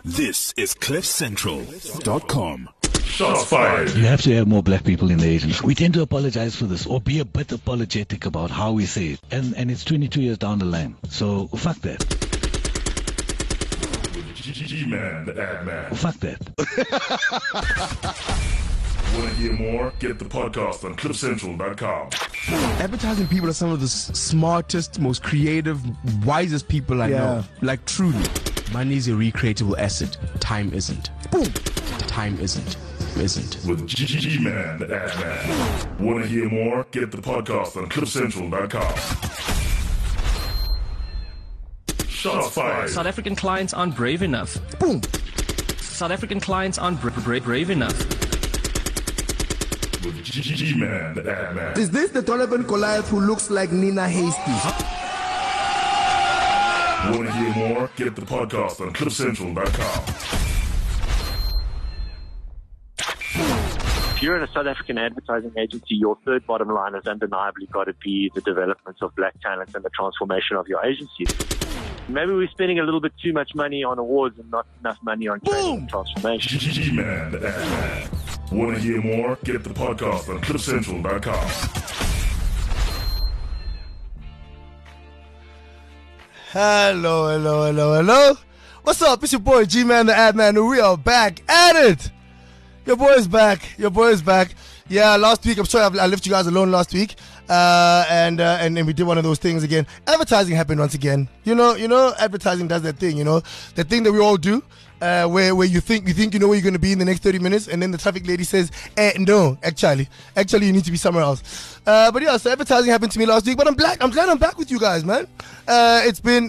This is CliffCentral.com. Shots fired. You have to have more black people in the agency. We tend to apologize for this or be a bit apologetic about how we say it. And it's 22 years down the line. So fuck that. G-Man, the ad man. Fuck that. Want to hear more? Get the podcast on CliffCentral.com. Advertising people are some of the smartest, most creative, wisest people I know. Like, truly. Money is a recreatable asset. Time isn't. Boom. Time isn't. With G-Man, the ad man. Want to hear more? Get the podcast on CliffCentral.com. Shots fired. South African clients aren't brave enough. Boom. South African clients aren't brave enough. With G-Man, the ad man. Is this the Donovan Goliath who looks like Nina Hasty? Want to hear more? Get the podcast on CliffCentral.com. If you're in a South African advertising agency, your third bottom line has undeniably got to be the development of black talent and the transformation of your agency. Maybe we're spending a little bit too much money on awards and not enough money on training and transformation. G-Man, the ad man. Want to hear more? Get the podcast on CliffCentral.com. Hello. What's up? It's your boy G-Man, the ad man, and we are back at it. Your boy is back. Yeah, last week, I'm sorry I left you guys alone last week. And we did one of those things again. Advertising happened once again. You know, advertising does that thing, the thing that we all do, where you think you know where you're going to be in the next 30 minutes, and then the traffic lady says, no, actually you need to be somewhere else. But yeah, so advertising happened to me last week, but I'm glad I'm back with you guys, man. It's been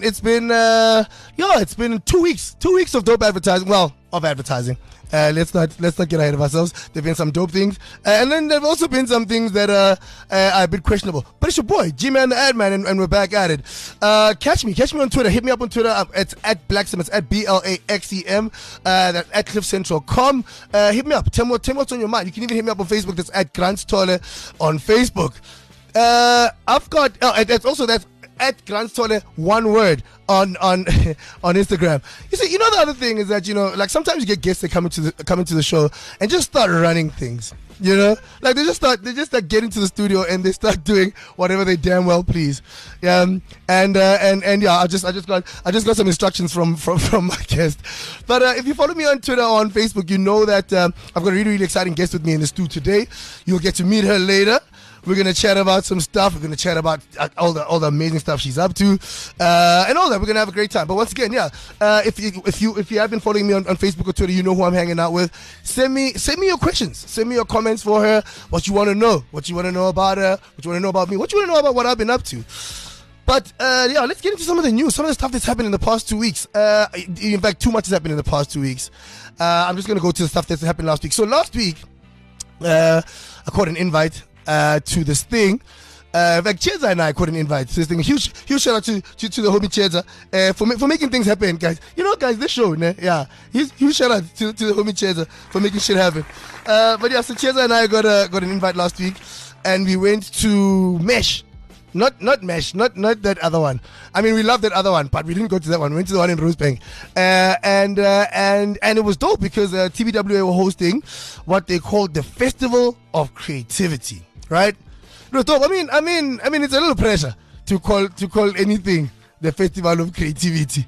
2 weeks of dope advertising. Well, of advertising. Let's not get ahead of ourselves. There've been some dope things, and then there've also been some things that are a bit questionable. But it's your boy G-Man, the ad man, and we're back at it. Catch me on Twitter. Hit me up on Twitter. It's at Blaxem. It's at BLAXEM. That's at CliffCentral.com. Hit me up. Tell me what's on your mind. You can even hit me up on Facebook. That's at Grant Stolle on Facebook. I've got. That's at Grant Stolle, one word on Instagram. You see, the other thing is that like sometimes you get guests that come into the show and just start running things. Like they just start getting to the studio and they start doing whatever they damn well please. Yeah, I just got some instructions from my guest. But if you follow me on Twitter or on Facebook, you know that I've got a really, really exciting guest with me in the studio today. You'll get to meet her later. We're going to chat about some stuff. We're going to chat about all the amazing stuff she's up to, and all that. We're going to have a great time. But once again, if you have been following me on Facebook or Twitter, you know who I'm hanging out with. Send me your questions. Send me your comments for her. What you want to know. What you want to know about her. What you want to know about me. What you want to know about what I've been up to. But let's get into some of the news. Some of the stuff that's happened in the past 2 weeks. In fact, too much has happened in the past 2 weeks. I'm just going to go to the stuff that's happened last week. So last week, I caught an invite to this thing. Like Cheza and I caught an invite to this thing. Huge shout out to the homie Cheza for making things happen, guys. Guys, this show, yeah. Huge shout out to the homie Cheza for making shit happen. But yeah, so Cheza and I got an invite last week, and we went to Mesh. Not Mesh, not that other one. I mean, we love that other one, but we didn't go to that one. We went to the one in Rosebank, and it was dope because TBWA were hosting what they called the Festival of Creativity. Right? It was dope. I mean, it's a little pressure to call anything the Festival of Creativity.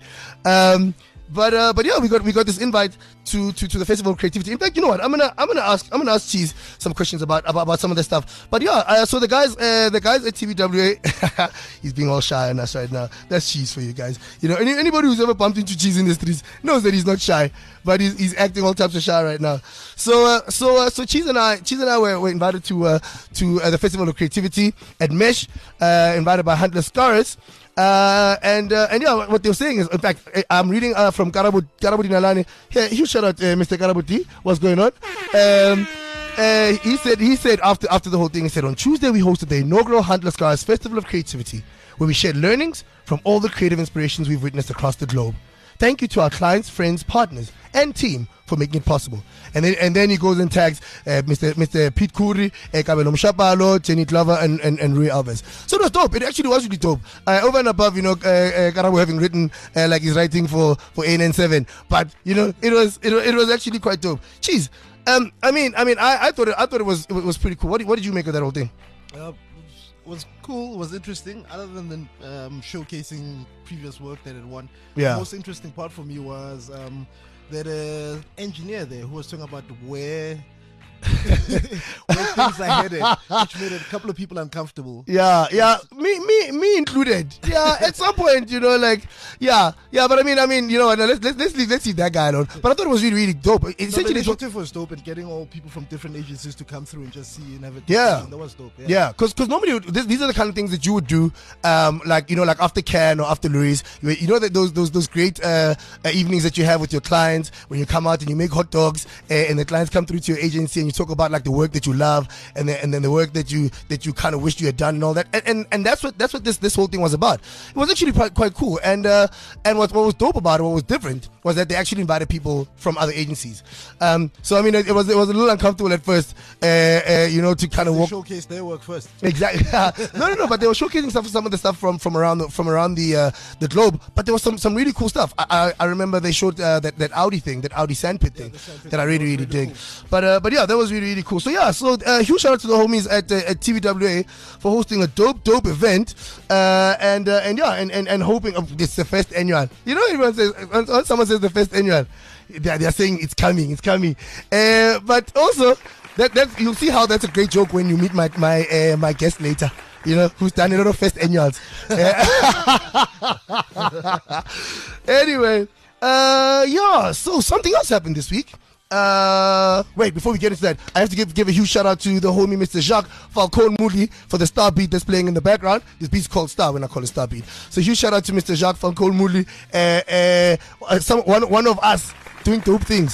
But yeah, we got this invite to the Festival of Creativity. In fact, you know what? I'm gonna ask Cheese some questions about some of the stuff. But yeah, so the guys at TBWA, he's being all shy on us right now. That's Cheese for you guys. Anybody who's ever bumped into Cheese in the streets knows that he's not shy, but he's acting all types of shy right now. So Cheese and I were invited to the Festival of Creativity at Mesh, invited by Huntless Scarres. And yeah, what they were saying is, in fact, I'm reading from Karabuti Nalani. Huge shout out, Mr. Karabuti. What's going on? He said after the whole thing, he said, on Tuesday we hosted the inaugural Huntless Scarres Festival of Creativity, where we shared learnings from all the creative inspirations we've witnessed across the globe. Thank you to our clients, friends, partners, and team for making it possible. And then he goes and tags Mr. Pete Khoury, Kabelo Mshapalo, Jenny Glover, and Rui Alves. So it was dope. It actually was really dope. Over and above, Karabo having written like he's writing for ANN7, but it was actually quite dope. Jeez. I thought it was pretty cool. What did you make of that whole thing? Was cool, was interesting, other than showcasing previous work that it won. Yeah. The most interesting part for me was that engineer there who was talking about where things are headed, which made a couple of people uncomfortable. Yeah, me included. Yeah, at some point, but I mean, let's leave that guy alone. But I thought it was really, really dope. The initiative was dope, and getting all people from different agencies to come through and just see and have it. Yeah, that was dope. Yeah, because normally these are the kind of things that you would do, like after Can or after Louis, that those great evenings that you have with your clients when you come out and you make hot dogs and the clients come through to your agency and you talk about like the work that you love and then the work that you kind of wished you had done and all that, and that's what this whole thing was about. It was actually quite cool, and what was dope about it, what was different, was that they actually invited people from other agencies. So I mean, it was a little uncomfortable at first, to kind of showcase their work first. Exactly. No, but they were showcasing some of the stuff from around the globe. But there was some really cool stuff. I remember they showed that Audi thing, that Audi sandpit thing, that I really dig. Cool. But yeah, that was really, really cool. So yeah, huge shout out to the homies at TVWA for hosting a dope event, and hoping it's the first annual. Everyone says when someone says the first annual, they're saying it's coming. But also that you'll see how that's a great joke when you meet my guest later. Who's done a lot of first annuals. Anyway, so something else happened this week. Wait, before we get into that, I have to give a huge shout out to the homie Mr. Jacques Falcone Moodley for the Star Beat that's playing in the background. This beat's called Star when I call it Star Beat. So huge shout out to Mr. Jacques Falcone Moodley, one of us doing dope things.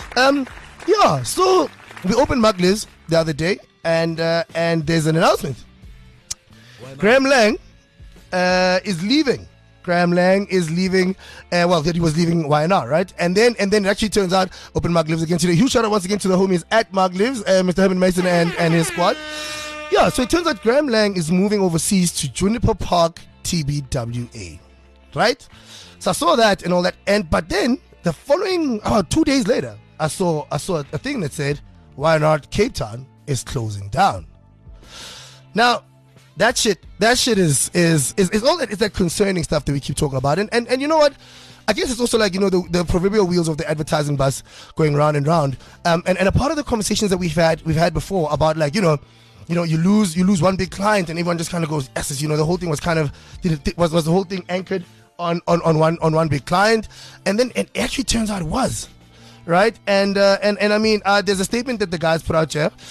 So we opened Magliz the other day, and there's an announcement. Graham Lang is leaving. Graham Lang is leaving. That he was leaving YNR, right? And then it actually turns out Open Mark Lives again today. Huge shout out once again to the homies at Mark Lives, Mr. Herman Mason and his squad. Yeah, so it turns out Graham Lang is moving overseas to Juniper Park TBWA, right? So I saw that and all that, but then the following about 2 days later, I saw a thing that said YNR Cape Town is closing down. Now, that shit is all that is that concerning stuff that we keep talking about, and you know what? I guess it's also like the proverbial wheels of the advertising bus going round and round, and a part of the conversations that we've had before about like you lose one big client and everyone just kind of goes yes, the whole thing was kind of was the whole thing anchored on one big client, and then it actually turns out it was right, and I mean there's a statement that the guys put out here.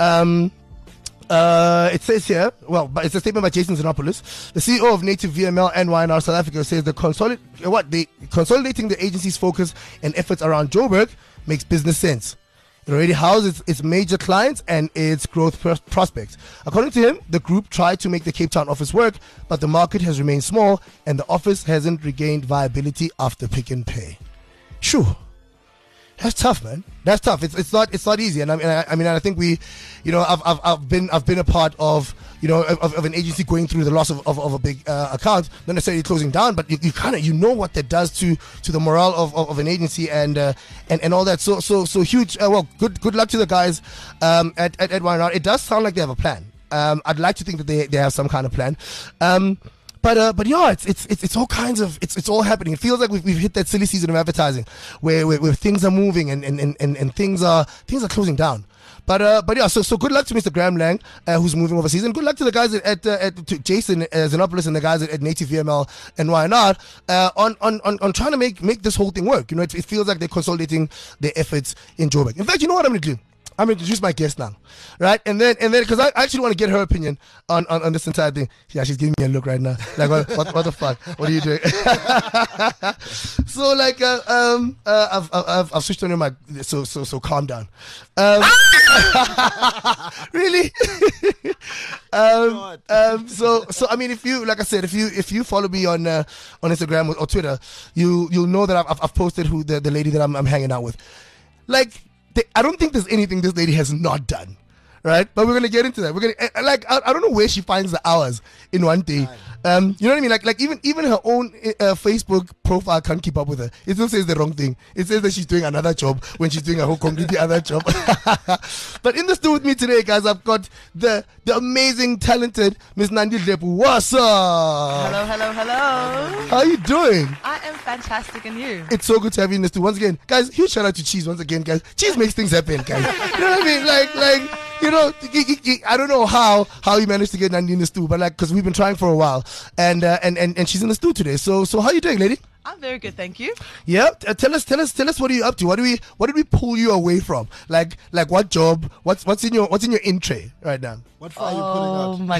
It says here, it's a statement by Jason Xenopoulos, the CEO of Native VML and YNR South Africa, says consolidating the agency's focus and efforts around Joburg makes business sense. It already houses its major clients and its growth prospects. According to him, the group tried to make the Cape Town office work, but the market has remained small and the office hasn't regained viability after Pick n Pay. Shoo. That's tough, man. That's tough. It's not easy. And I think we, I've been a part of of an agency going through the loss of a big account, not necessarily closing down, but you kind of know what that does to the morale of an agency and all that. So huge. Good luck to the guys at YNR. It does sound like they have a plan. I'd like to think that they have some kind of plan. But yeah, it's all kinds of it's all happening. It feels like we've hit that silly season of advertising where things are moving and things are closing down. But yeah, so good luck to Mr. Graham Lang who's moving overseas, and good luck to the guys to Jason Xenopoulos and the guys at Native VML and YNR on trying to make this whole thing work. It feels like they're consolidating their efforts in Joburg. In fact, you know what I'm going to do? I'm going to introduce my guest now, right? And then, because I actually want to get her opinion on this entire thing. Yeah, she's giving me a look right now, like what the fuck? What are you doing? So like, I've switched on your mic, so calm down. Really? So I mean, if you, like I said, if you follow me on Instagram or Twitter, you'll know that I've posted who the lady that I'm hanging out with. Like, I don't think there's anything this lady has not done, right? But we're gonna get into that. We're gonna I don't know where she finds the hours in one day. You know what I mean? Like even her own Facebook profile can't keep up with her. It still says the wrong thing. It says that she's doing another job when she's doing a whole completely other job. But in the studio with me today, guys, I've got the amazing, talented Miss Nandi Dlepu. What's up? Hello. How are you doing? I am fantastic, and you? It's so good to have you in the studio once again, guys. Huge shout out to Cheese once again, guys. Cheese makes things happen, guys. You know what I mean? Like. You know, I don't know how you managed to get Nandi in the stew, but like, because we've been trying for a while, and she's in the stew today. So how are you doing, lady? I'm very good, thank you. Yeah, tell us what are you up to? What did we pull you away from? Like what job? What's in your in tray right now? What fire are you pulling out? Oh my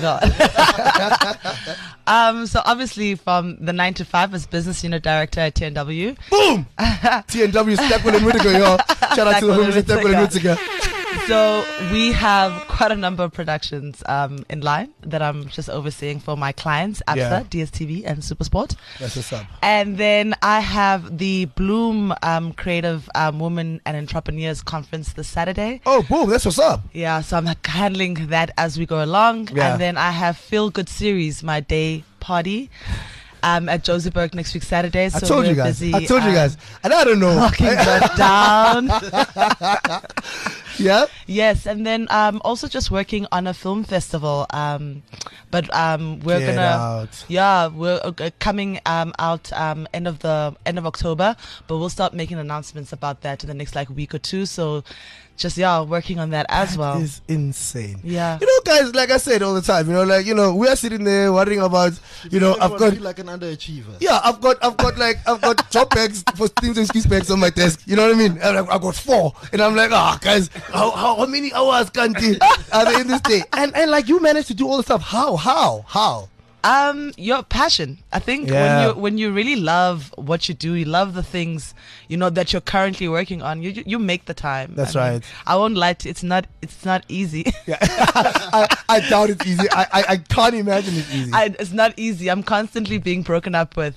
god. So obviously from the 9 to 5 as business unit director at TNW. Boom. TNW Stepwell and Whittaker, y'all. Shout out to the women of Stepwell and Whittaker. So we have quite a number of productions in line that I'm just overseeing for my clients, ABSA, DSTV, and Supersport. That's what's up. And then I have the Bloom Creative Women and Entrepreneurs Conference this Saturday. Oh, boom, that's what's up. Yeah, so I'm handling that as we go along. Yeah. And then I have Feel Good Series, my day party. At Josephburg next week Saturday. So I told you guys. Busy, I told you guys. And I don't know. Knocking that down. Yeah. Yes, and then also just working on a film festival. But we're Get out. we're coming out end of October. But we'll start making announcements about that in the next week or two. So just working on that as well. That is insane. Yeah. You know, guys, like I said all the time, we are sitting there worrying about, I've got like an underachiever. Yeah, I've got job bags for things and skis bags on my desk. You know what I mean? I've got 4, and I'm like, guys, how many hours are there in this day? And like you managed to do all the stuff. How? Your passion. I think when you really love what you do, you love the things that you're currently working on. You make the time. That's right. I won't lie to you, it's not easy. Yeah. I doubt it's easy. I can't imagine it's easy. It's not easy. I'm constantly being broken up with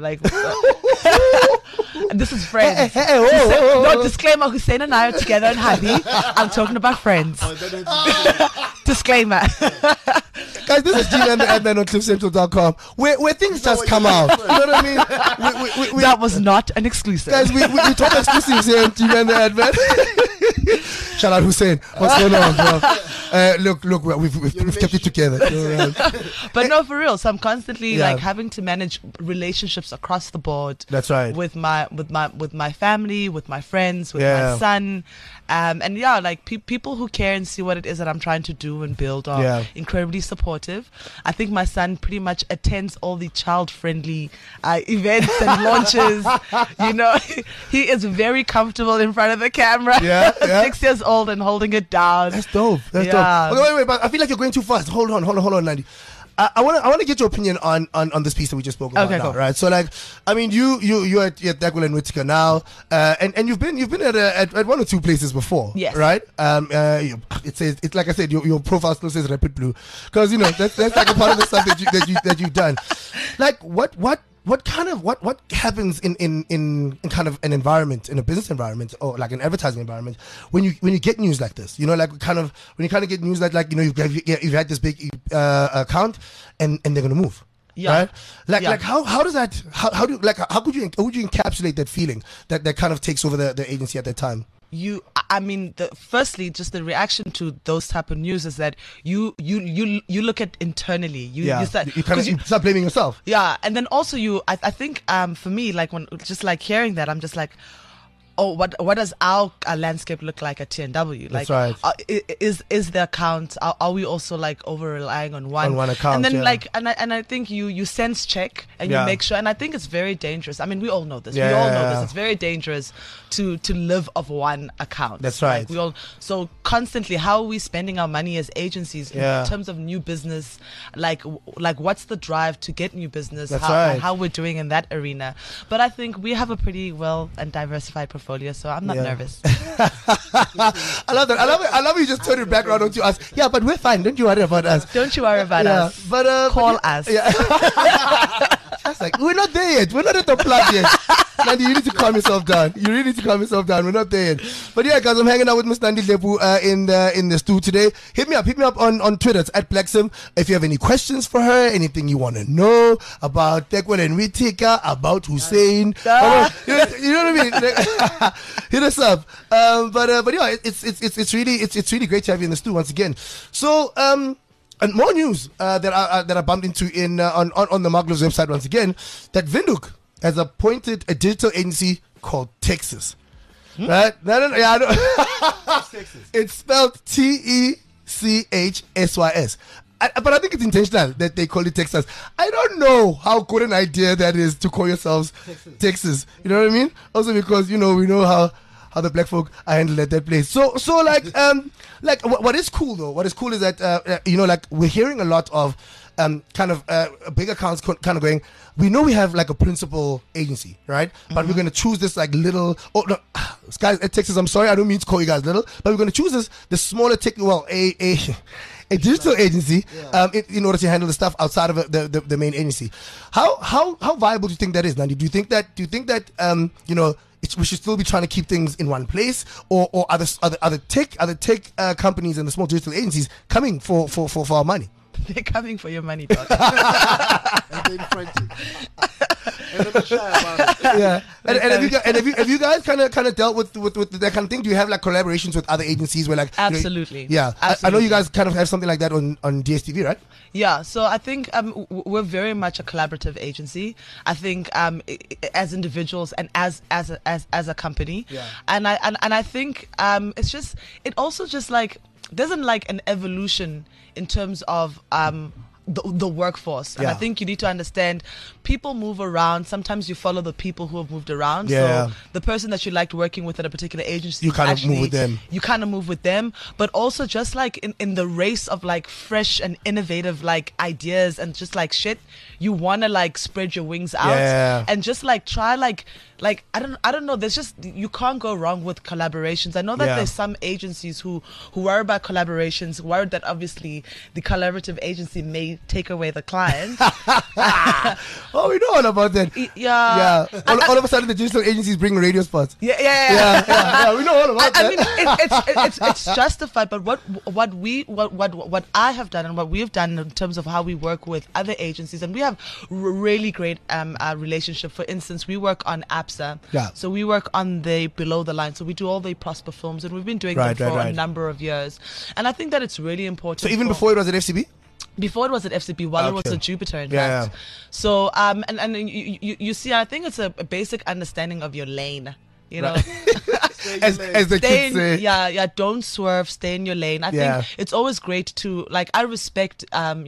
this is friends. No, disclaimer, Hussein and I are together in Hadi. I'm talking about friends. Disclaimer. Guys, this is G-Man the Adman on CliffCentral.com where things just come out. You know what I mean? That was not an exclusive. Guys, we talk exclusives here on G-Man the Adman. Shout out Hussein. What's going on, bro? Look, we've kept it together. But no, for real. So I'm constantly having to manage relationships across the board. That's right. With my family, with my friends, with my son, and people who care and see what it is that I'm trying to do and build are incredibly supportive. I think my son pretty much attends all the child-friendly events and launches. He is very comfortable in front of the camera. 6 years old and holding it down. That's dope. That's dope. Okay, wait, but I feel like you're going too fast. Hold on, Nandi. I want to get your opinion on this piece that we just spoke about. Okay, now, cool. right? So I mean, you're at Stepwell and Whittaker now, and you've been at 1 or 2 places before. Yes. Right. It's like I said, your profile still says Rapid Blue, because that's like a part of the stuff that you've done. Like what happens in kind of an environment, in a business environment or like an advertising environment, when you get news like this, when you kind of get news that you've had this big account and they're gonna move. Yeah. Right? Like how does that how would you encapsulate that feeling that kind of takes over the agency at that time? Firstly, just the reaction to those type of news is that you look at internally. You start blaming yourself. Yeah, and then also I think for me, when just hearing that, I'm just like, what does our landscape look like at TNW? That's like, right. Is the account? Are we also like over relying on one account? And then and I think you sense check and you make sure. And I think it's very dangerous. I mean, we all know this. We all know this. It's very dangerous to live off one account. That's right. Like so constantly, how are we spending our money as agencies in terms of new business? Like what's the drive to get new business? That's right. How we're doing in that arena. But I think we have a pretty well and diversified portfolio, so I'm not nervous. I love that. I love you just turn it back around to us. Yeah, but we're fine. Don't you worry about us. Don't you worry about us. But call us. Yeah. I was like, we're not there yet. We're not at the plug yet. Nandi, you need to calm yourself down. You really need to calm yourself down. We're not there yet. But yeah, guys, I'm hanging out with Miss Nandi Lepu in the stew today. Hit me up on Twitter. It's at Blacksim. If you have any questions for her, anything you want to know about Tekwel and Witika, about Hussein, you know what I mean? Hit us up. But yeah, it's really great to have you in the stew once again. So and more news that I bumped into on the Maglo's website once again, that Windhoek has appointed a digital agency called Texas. Right? No, yeah, I know. It's spelled TECHSYS. But I think it's intentional that they call it Texas. I don't know how good an idea that is to call yourselves Texas. You know what I mean? Also because, we know how the black folk are handled at that place. So like what is cool though? What is cool is that like we're hearing a lot of big accounts kind of going, we know we have like a principal agency, right? But we're going to choose this like little, guys at Texas, I'm sorry, I don't mean to call you guys little, but we're going to choose the smaller a digital agency in order to handle the stuff outside of the main agency. How viable do you think that is, Nandi? Do you think that we should still be trying to keep things in one place, or other tech companies and the small digital agencies coming for our money? They're coming for your money, dog. And then fronting. And they're shy about it. Yeah. And have you guys kind of dealt with that kind of thing? Do you have like collaborations with other agencies where like absolutely? Absolutely. I know you guys kind of have something like that on DSTV, right? Yeah, so I think we're very much a collaborative agency. I think as individuals and as a company, and I think it also just like there's like an evolution in terms of the workforce. And I think you need to understand people move around. Sometimes you follow the people who have moved around. Yeah. So the person that you liked working with at a particular agency, you kind of move with them. You kind of move with them. But also just like in the race of like fresh and innovative like ideas and just like shit, you want to like spread your wings out and just like try like I don't know. There's just, you can't go wrong with collaborations. I know that there's some agencies who worry about collaborations, worried that obviously the collaborative agency may take away the client. Oh, we know all about that. Yeah. All of a sudden, the digital agencies bring radio spots. Yeah. We know all about that. I mean, it's justified. But what I have done and what we have done in terms of how we work with other agencies, and we have really great relationship. For instance, we work on APSA. So we work on the below the line. So we do all the Prosper films, and we've been doing them for a number of years. And I think that it's really important. So even before it was at FCB? Before it was at FCB, while it was at Jupiter, in fact. So and you see, I think it's a basic understanding of your lane. You know, as the kids say. Yeah, don't swerve, stay in your lane. I think it's always great to, like, I respect,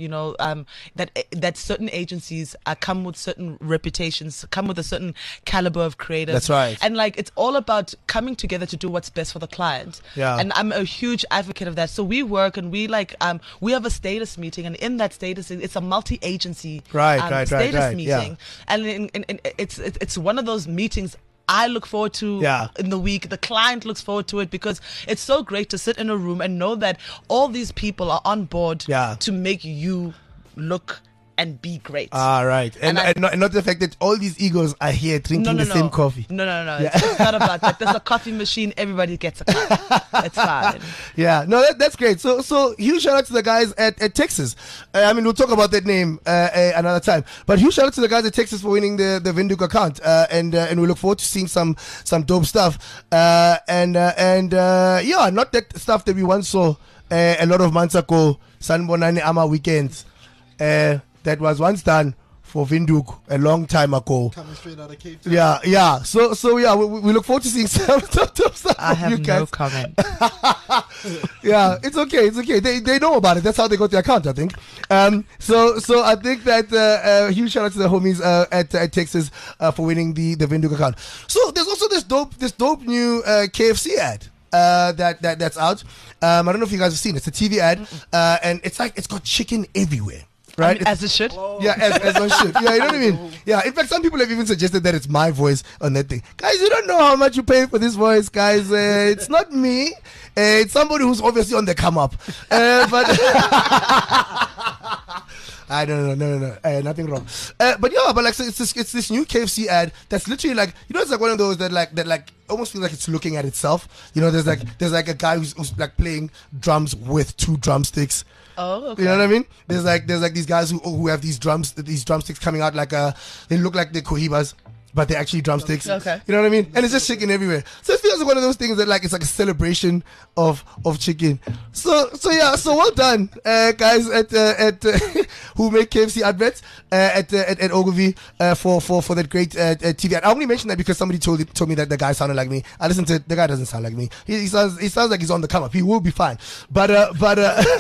that certain agencies come with certain reputations, come with a certain caliber of creators. That's right. And like, it's all about coming together to do what's best for the client. Yeah. And I'm a huge advocate of that. So we work and we we have a status meeting, and in that status, it's a multi-agency status meeting. And it's one of those meetings I look forward to in the week. The client looks forward to it, because it's so great to sit in a room and know that all these people are on board to make you look and be great. Right. And not the fact that all these egos are here drinking the same coffee. No. It's not about that. There's a coffee machine. Everybody gets a cup. It's fine. Yeah. No, that's great. So huge shout out to the guys at Texas. I mean, we'll talk about that name another time. But huge shout out to the guys at Texas for winning the Windhoek account. And we look forward to seeing some dope stuff. Not that stuff that we once saw a lot of months ago, Sanbonani Ama weekends. That was once done Windhoek a long time ago. Coming straight out of Cape Town. Yeah. So yeah, we look forward to seeing some stuff. I have you guys. no comment. Yeah, it's okay. They know about it. That's how they got the account, I think. So I think that huge shout out to the homies at Texas for winning the Windhoek account. So there's also this dope new KFC ad. That's out. I don't know if you guys have seen it. It's a TV ad, and it's got chicken everywhere. Right? I mean, as it should. Yeah, as one should. Yeah, you know what I mean? Yeah, in fact, some people have even suggested that it's my voice on that thing. Guys, you don't know how much you pay for this voice, guys. It's not me. It's somebody who's obviously on the come up. But I don't know. Nothing wrong. But like so it's this new KFC ad that's literally like, you know, it's like one of those that almost feels like it's looking at itself. You know, there's like a guy who's like playing drums with two drumsticks. Oh, okay. You know what I mean? There's like these guys who have these drumsticks coming out like they look like they're cohibas, but they're actually drumsticks. Okay. You know what I mean? And it's just chicken everywhere. So it feels like one of those things that like it's like a celebration of chicken. So well done, guys at who make KFC adverts at Ogilvy for that great TV ad. I only mentioned that because somebody told me that the guy sounded like me. I listened to it. The guy doesn't sound like me. He sounds like he's on the come up. He will be fine. But but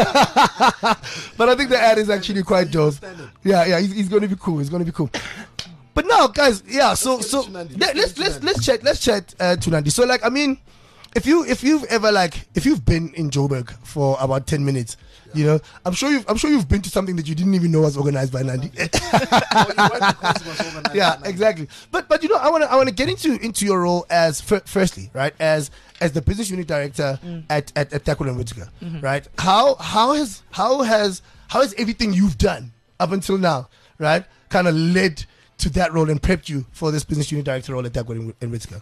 I think the ad is actually quite dope. Yeah, he's going to be cool. He's going to be cool. But now, guys, yeah. So let's chat to Nandi. So like, I mean, if you've been in Joburg for about 10 minutes, you know, I'm sure you've been to something that you didn't even know was organized by Nandi. Yeah, exactly. But you know, I want to get into your role as firstly, right, as the business unit director at Tackle & Whitaker, right? How has everything you've done up until now, right, kind of led to that role and prepped you for this business unit director role at Tackle & Whitaker?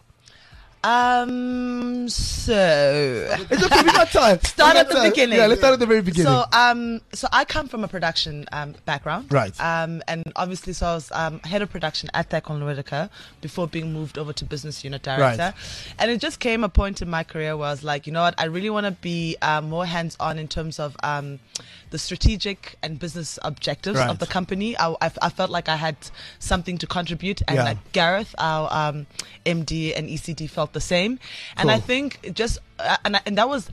So it's okay, we got time. Start at the beginning. Yeah, let's start at the very beginning. So I come from a production background, right? And obviously, so I was head of production at Tackle & Whitaker before being moved over to business unit director. Right. And it just came a point in my career where I was like, you know what, I really want to be more hands-on in terms of the strategic and business objectives of the company. I felt like I had something to contribute, and like Gareth, our MD and ECD, felt the same. And I think just there was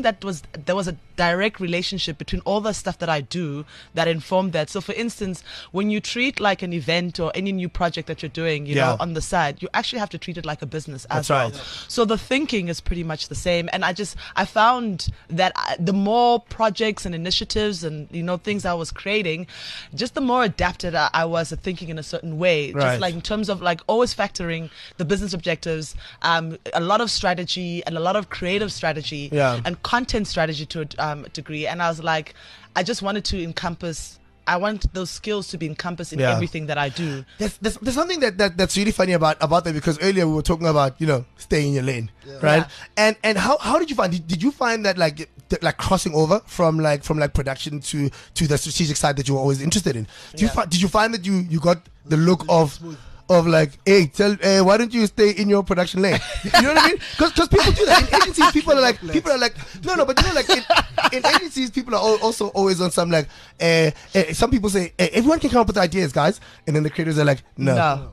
a direct relationship between all the stuff that I do that informed that. So for instance, when you treat like an event or any new project that you're doing, you know, on the side, you actually have to treat it like a business as well. Right. So the thinking is pretty much the same. And I found that the more projects and initiatives and, you know, things I was creating, just the more adapted I was at thinking in a certain way. Right. Just like in terms of like always factoring the business objectives, a lot of strategy and a lot of creative strategy and content strategy to a degree. And I was like, I just wanted to encompass, I want those skills to be encompassed in everything that I do. There's something that's really funny about that, because earlier we were talking about, you know, staying in your lane, right? And how did you find? Did you find that like crossing over from production to the strategic side that you were always interested in? Did you find that you got the look of like, hey, why don't you stay in your production lane? You know what I mean? Because people do that. In agencies, people are like, no, but you know, like in agencies, people are also always on some like, some people say, everyone can come up with ideas, guys. And then the creators are like, no.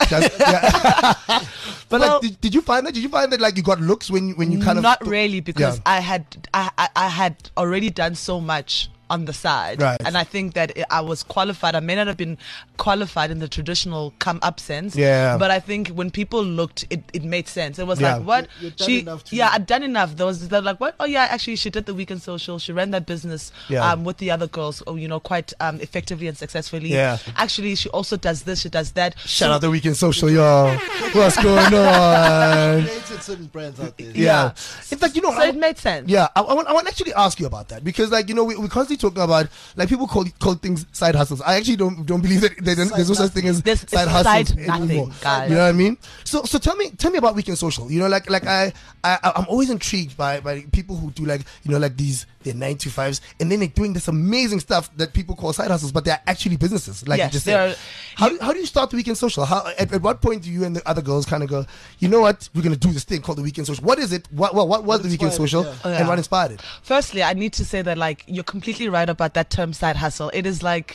But well, like, did you find that? Did you find that like you got looks when you kind of... Not really, because I had already done so much on the side, right. And I think that I was qualified. I may not have been qualified in the traditional come up sense, but I think when people looked, it made sense. It was like, what? I'd done enough. They're like, what? Oh yeah, actually she did the Weekend Social. She ran that business with the other girls, you know, quite effectively and successfully. Actually, she also does this, she does that. Shout out the Weekend Social, y'all. What's going on? Certain brands out there. In fact, you know, so it made sense. I want to actually ask you about that, because like, you know, we constantly talking about like people call things side hustles. I actually don't believe that there's no such thing as side hustles anymore. Guys. You know what I mean? So tell me about Weekend Social. You know, like I'm always intrigued by people who do like, you know, like these their 9-to-5s, and then they're doing this amazing stuff that people call side hustles, but they're actually businesses. Like you just said. How do you start the Weekend Social? At what point do you and the other girls kind of go, you know what, we're going to do this thing called the Weekend Social? What is it? What was the Weekend Social, and what inspired it? Firstly, I need to say that like you're completely right about that term side hustle. It is like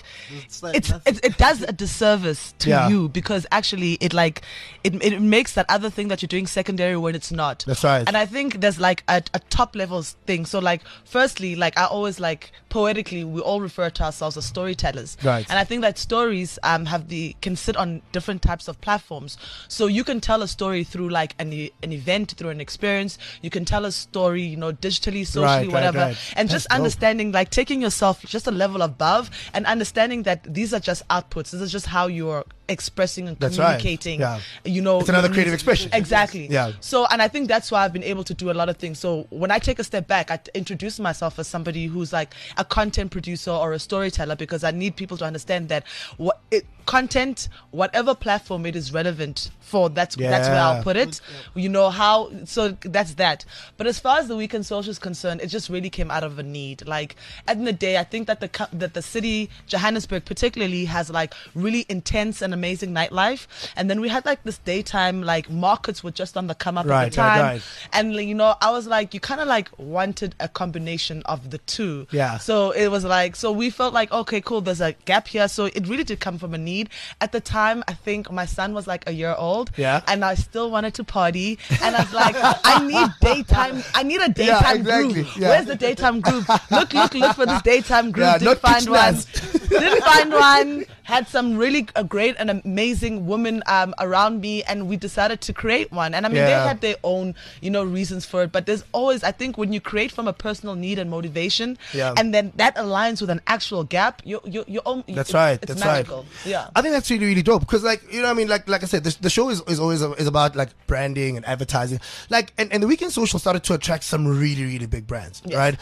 it does a disservice to you, because actually it makes that other thing that you're doing secondary when it's not. That's right. And I think there's like a top level thing. So like firstly, like I always like poetically we all refer to ourselves as storytellers. Right. And I think that stories can sit on different types of platforms. So you can tell a story through like an event, through an experience. You can tell a story, you know, digitally, socially, whatever. Right. And that's just understanding, like taking yourself just a level above and understanding that these are just outputs. This is just how you're expressing and communicating. Right. You know, it's another creative expression. Exactly. Yeah. So, and I think that's why I've been able to do a lot of things. So when I take a step back, I introduce myself as somebody who's like a content producer or a storyteller, because I need people to understand that content, whatever platform it is relevant for, that's where I'll put it. You know how, so that's that. But as far as the Weekend Social is concerned, it just really came out of a need. Like at the end of the day, I think that the city, Johannesburg particularly, has like really intense and amazing nightlife. And then we had like this daytime, like markets were just on the come up at the time. Right. And you know, I was like, you kind of like wanted a combination of the two. Yeah. So it was like, so we felt like, okay, cool, there's a gap here. So it really did come from a need. At the time, I think my son was like a year old. Yeah. And I still wanted to party. And I was like, I need daytime. I need a daytime group. Yeah. Where's the daytime group? Look for this daytime group. Yeah, Didn't find one. Didn't find one. Had some really great and amazing women around me, and we decided to create one. And I mean, they had their own, you know, reasons for it. But there's always, I think, when you create from a personal need and motivation, and then that aligns with an actual gap, you own. That's right. It's that's magical. right. Yeah. I think that's really, really dope, because, like, you know what I mean, like I said, the show is always about like branding and advertising, like, and the Weekend Social started to attract some really, really big brands, right?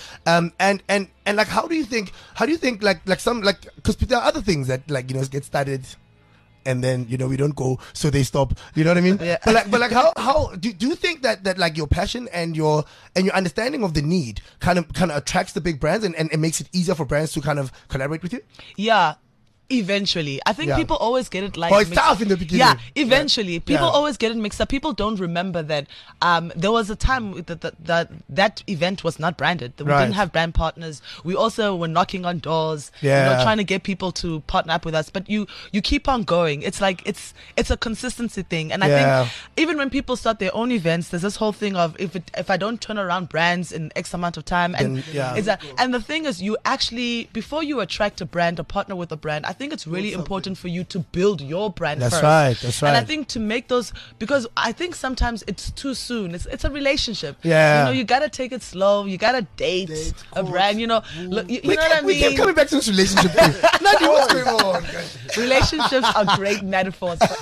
And like, how do you think like some, like, because there are other things that, like, you know, get started and then, you know, we don't go, so they stop, you know what I mean? Yeah. But like how do you think that like your passion and your understanding of the need kind of attracts the big brands and it makes it easier for brands to kind of collaborate with you? Yeah. Eventually, I think people always get it like. Oh, it's tough in the beginning. Yeah, eventually, people always get it mixed up. People don't remember that there was a time that event was not branded. We didn't have brand partners. We also were knocking on doors, you know, trying to get people to partner up with us. But you keep on going. It's like it's a consistency thing. And I think even when people start their own events, there's this whole thing of if I don't turn around brands in X amount of time, and and the thing is, you actually, before you attract a brand or partner with a brand, I think it's really important for you to build your brand first. That's right. And I think to make those, because I think sometimes it's too soon. It's a relationship. Yeah. You know, you gotta take it slow. You gotta date a brand. You know, look, you know what I mean? We keep coming back to this relationship thing. Nadia, what's going on? Relationships are great metaphors for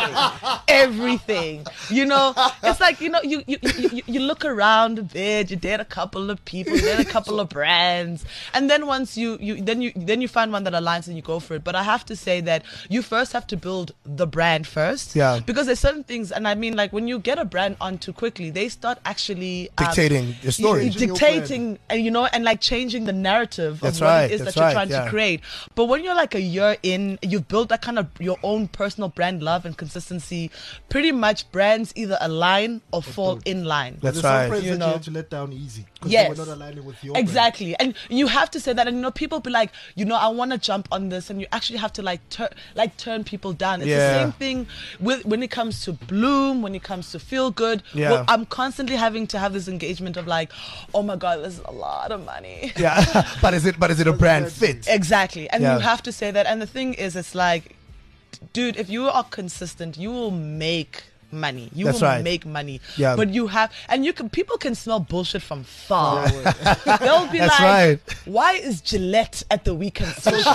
everything. You know, it's like, you know, you look around a bit. You date a couple of people. You date a couple of brands, and then once you find one that aligns and you go for it. But I have to say that you first have to build the brand first. Yeah. Because there's certain things, and I mean, like, when you get a brand on too quickly, they start actually dictating your story. Dictating, and you know, and like changing the narrative of what it is that you're trying to create. But when you're like a year in, you've built that kind of your own personal brand love and consistency, pretty much brands either align or fall in line. That's right. Some brands that you have to let down easy. Yes. They were not aligning with your exactly. Brand. And you have to say that, and you know, people be like, you know, I want to jump on this, and you actually have to turn people down. It's the same thing when it comes to Bloom, when it comes to Feel Good. Yeah. Well, I'm constantly having to have this engagement of like, oh my God, this is a lot of money. Yeah. but is it a brand fit? Exactly. And you have to say that. And the thing is, it's like, dude, if you are consistent, you will make money. You will make money. Yeah. But you have, and people can smell bullshit from far away. They'll be like, why is Gillette at the Weekend Social?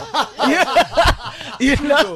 You know?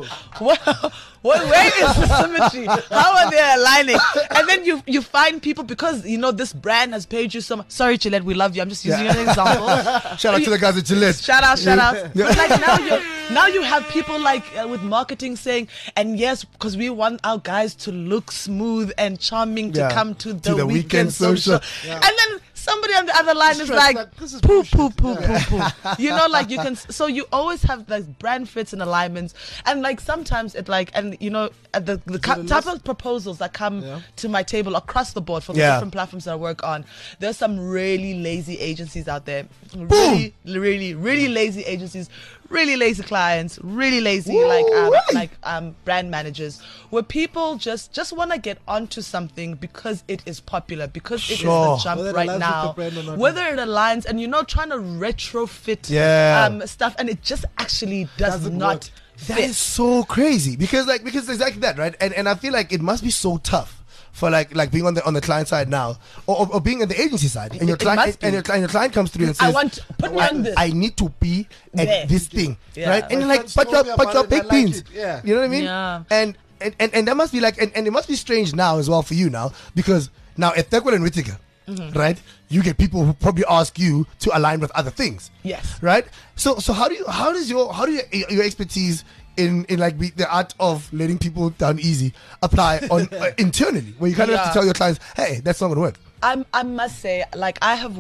Where is the symmetry? How are they aligning? And then you find people, because you know this brand has paid you so much. Sorry, Gillette, we love you. I'm just using an example. Shout out to the guys at Gillette. Shout out. But like now you have people like with marketing saying, and yes, because we want our guys to look smooth and charming to come to the Weekend Social. And then somebody on the other line is like, poo. You know, like you can. So you always have like brand fits and alignments, and like sometimes it like, and you know, the type of proposals that come to my table across the board for the different platforms that I work on. There's some really lazy agencies out there, really lazy agencies, really lazy clients, really lazy brand managers, where people just want to get onto something because it is popular, because it is the jump right now, whether it aligns, and you know, trying to retrofit stuff, and it just actually doesn't not fit. That is so crazy because exactly that, right? And I feel like it must be so tough for like being on the client side now, or being on the agency side, and your client comes through and says, I need to be at this thing, right? And you're like, but you're baked beans, you know what I mean? Yeah. And that must be like, and it must be strange now as well for you now, because now at Thekwel and Whittaker, right, you get people who probably ask you to align with other things, yes, right? So how does your expertise in like the art of letting people down easy apply on internally, where you kind of have to tell your clients, hey, that's not gonna work? I must say, like, I've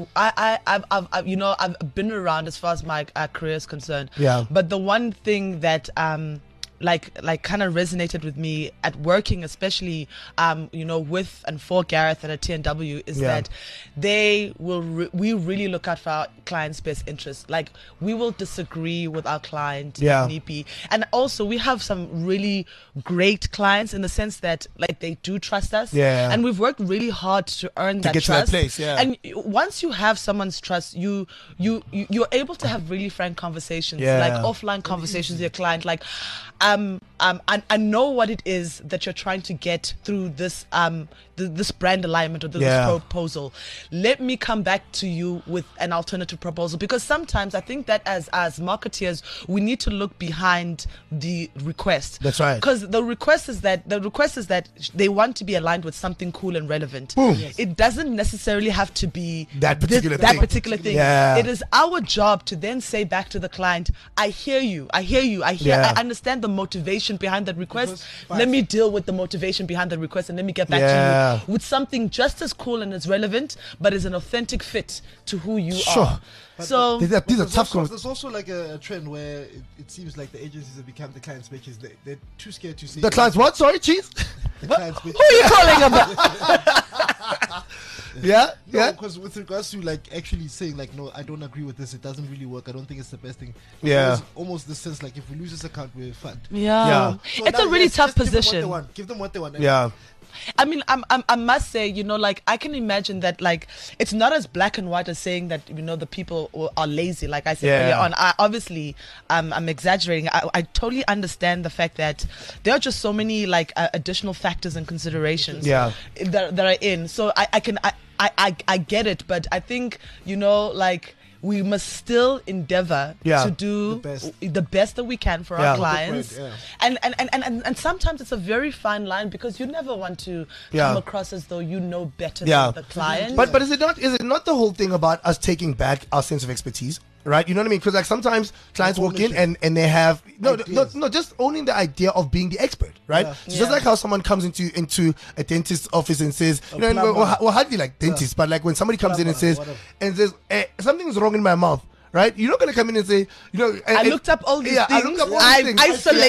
been around as far as my career is concerned. Yeah. But the one thing that like kind of resonated with me at working, especially with and for Gareth at a TNW, is that we really look out for our client's best interest. Like, we will disagree with our client if need be, and also we have some really great clients in the sense that like they do trust us, and we've worked really hard to earn that trust. To that place, and once you have someone's trust, you're able to have really frank conversations, like offline conversations with your client, like I know what it is that you're trying to get through this this brand alignment or this proposal. Let me come back to you with an alternative proposal, because sometimes I think that as marketeers we need to look behind the request. That's right. Because the request is that they want to be aligned with something cool and relevant. Boom. Yes. It doesn't necessarily have to be that particular thing. Yeah. It is our job to then say back to the client, I hear you. I understand the motivation behind that request. Let me deal with the motivation behind the request, and let me get back to you with something just as cool and as relevant, but is an authentic fit to who you are. So these are tough conversations. There's also like a trend where it seems like the agencies have become the client's bitches. They're too scared to say the client's what? Sorry, Cheese? The client's bitches. Who are you calling about? Because with regards to like actually saying like, no, I don't agree with this, it doesn't really work, I don't think it's the best thing. Almost the sense like, if we lose this account, we're fucked. So it's a really tough position. Give them what they want. I mean, I must say, like, I can imagine that, like, it's not as black and white as saying that, the people are lazy, like I said earlier on. I'm exaggerating. I totally understand the fact that there are just so many, like, additional factors and considerations that are in. So I get it, but I think, like, we must still endeavor to do the best that we can for our clients. And sometimes it's a very fine line, because you never want to come across as though you know better than the client. But is it not the whole thing about us taking back our sense of expertise? Right, you know what I mean? Because like sometimes clients walk in and they have no, just owning the idea of being the expert, right? So just like how someone comes into a dentist's office and says, well, hardly like dentists, but like when somebody comes in and says something's wrong in my mouth. Right, you're not gonna come in and say, I looked up all these things. I've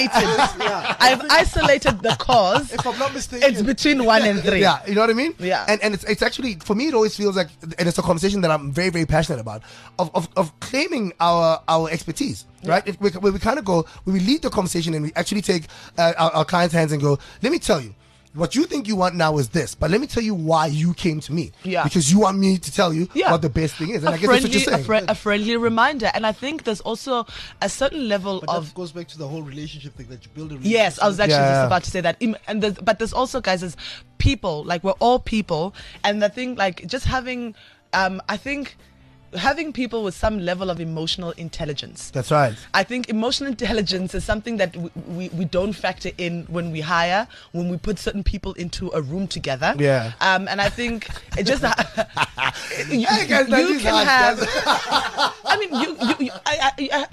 isolated the cause. If I'm not mistaken, it's between 1 and 3. Yeah, you know what I mean? Yeah, and it's actually, for me, it always feels like, and it's a conversation that I'm very, very passionate about, of claiming our expertise. Right, where we kind of go, when we lead the conversation and we actually take our clients' hands and go, let me tell you. What you think you want now is this, but let me tell you why you came to me. Because you want me to tell you what the best thing is. And I guess that's what you're saying. A friendly reminder. And I think there's also a certain level but that goes back to the whole relationship thing, that you build a relationship. Yes, I was actually just about to say that. But there's also, guys, as people, like, we're all people. And the thing, like, just having, I think, having people with some level of emotional intelligence. That's right. I think emotional intelligence is something that we don't factor in when we hire, when we put certain people into a room together. Yeah. And I think it just you can have. I mean,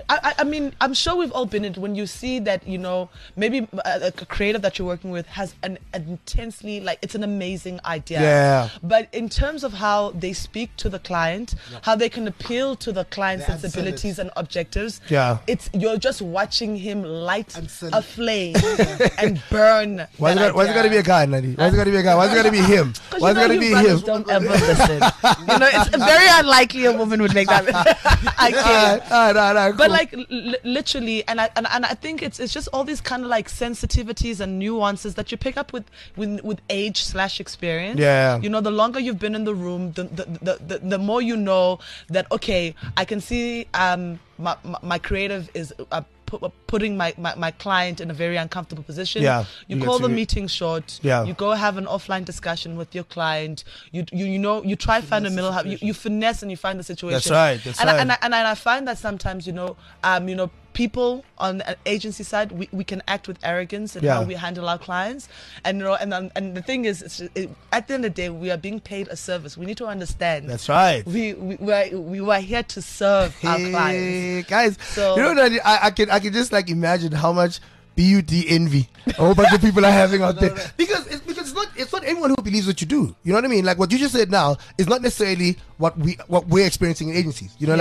I mean, I'm sure we've all been in it when you see that, you know, maybe a creator that you're working with has an intensely, like, it's an amazing idea. Yeah. But in terms of how they speak to the client, how they can appeal to the client's sensibilities and objectives, you're just watching him light a flame and burn. Why is it got to be a guy, Nadi? Why is it got to be a guy? Why is it got to be him? Why is it got to be him? Don't ever listen. You know, it's very unlikely a woman would make that. I can't. But like literally, and I think it's just all these kind of like sensitivities and nuances that you pick up with age/experience. Yeah. You know, the longer you've been in the room, the more you know that, okay, I can see my creative is putting my client in a very uncomfortable position. Yeah. You call the meeting short. Yeah. You go have an offline discussion with your client. You try to find a middle. You finesse and you find the situation. That's right. And I find that sometimes, you know, people on the agency side, we can act with arrogance in how we handle our clients, and you know, and the thing is, at the end of the day, we are being paid a service. We need to understand. That's right. We were here to serve our clients, guys. So, you know that I can just like imagine how much BUD envy a whole bunch of people are having out there because it's not everyone who believes what you do. You know what I mean? Like what you just said now is not necessarily what we're experiencing in agencies. You know,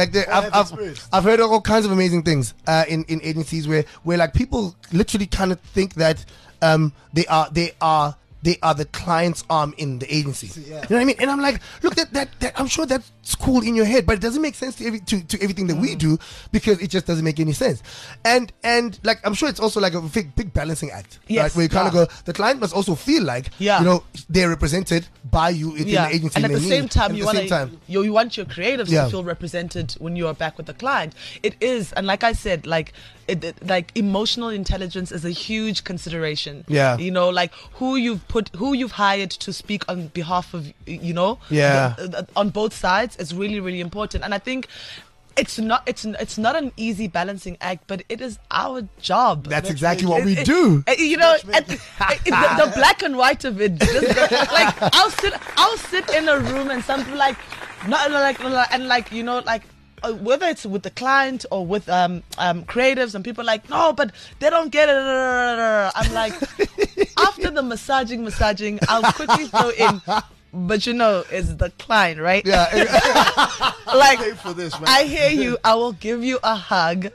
I've heard all kinds of amazing things in agencies where like people literally kind of think that they are the client's arm in the agency. You know what I mean? And I'm like, look, that I'm sure that's cool in your head, but it doesn't make sense to everything that we do because it just doesn't make any sense. And like I'm sure it's also like a big balancing act, right? Where you kind of go, the client must also feel like you know they're represented by you in the agency, and at the same time, you want your creatives to feel represented when you are back with the client. It is, and like I said, like emotional intelligence is a huge consideration. Yeah, you know, like who you've hired to speak on behalf of, you know, on both sides is really, really important. And I think it's not an easy balancing act, but it is our job. That's exactly what we do. You know, the black and white of it. Just, like I'll sit in a room and something like, not like, and like, you know, like. Whether it's with the client or with creatives, and people are like, no, but they don't get it. I'm like, after the massaging, I'll quickly throw in, but you know, it's the client, right? Yeah. Like, for this, man. I hear you. I will give you a hug.